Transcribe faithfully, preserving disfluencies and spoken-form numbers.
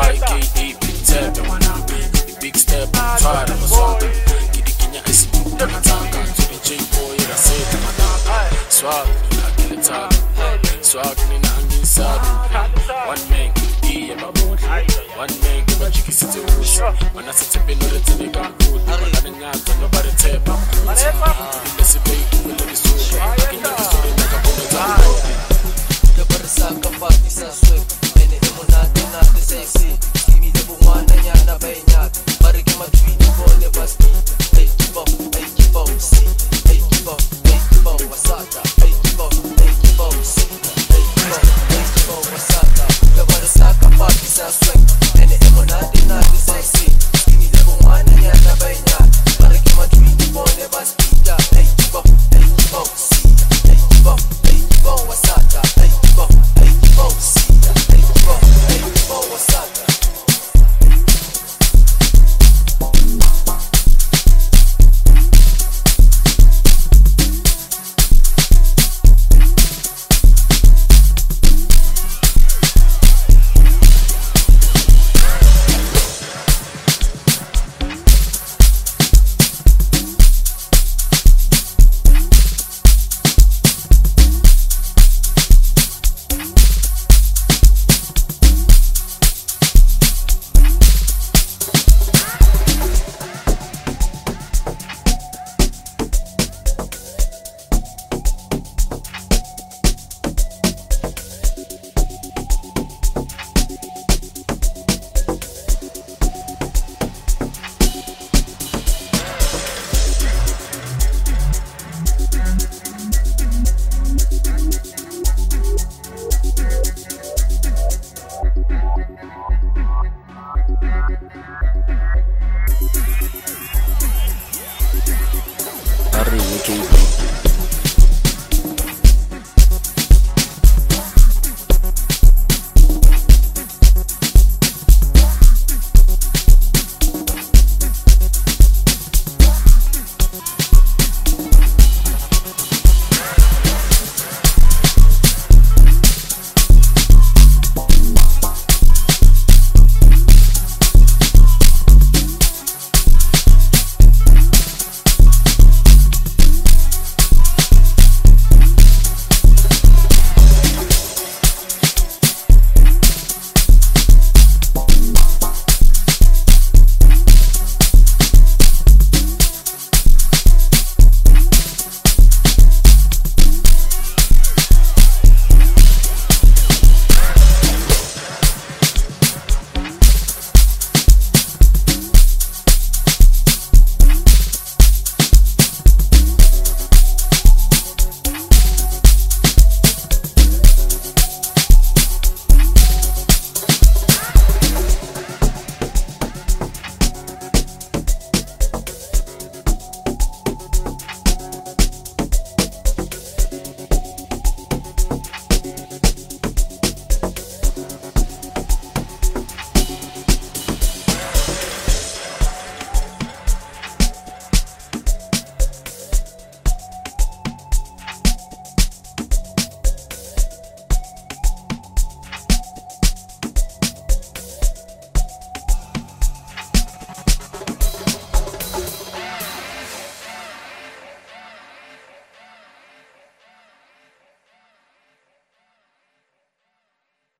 I K D, big step, the big step, try to swag. Kidi Kenya is good, the matanga. To the J-boy, I say the matanga. Swag, I kill it all. Swag, in the hanging saddle. One man, he and my body. One man, give a chicky city rush. When I sit up in the thing, I'm good. I'm not in out, nobody tap. Let's see, baby, we'll let it switch. I can get the story like a bullet. The Barasaka Pakisa Swift. Sexy, kimi da bumana ya na bainat. Marigi matwini ko ne basti. Hey kibo, hey kibo, si. Hey kibo, hey kibo, wasata. Hey kibo, hey kibo, si. Hey kibo, hey kibo, wasata. The Barasaka Pakisa Swift. Ene emo na de na de sexy. Kimi da bumana ya na bainat. Marigi matwini ko ne basti. Hey kibo, hey kibo, si. Hey kibo, hey kibo, wasata. Hey kibo, hey kibo, si. Hey kibo, hey kibo, wasata. Hari K D.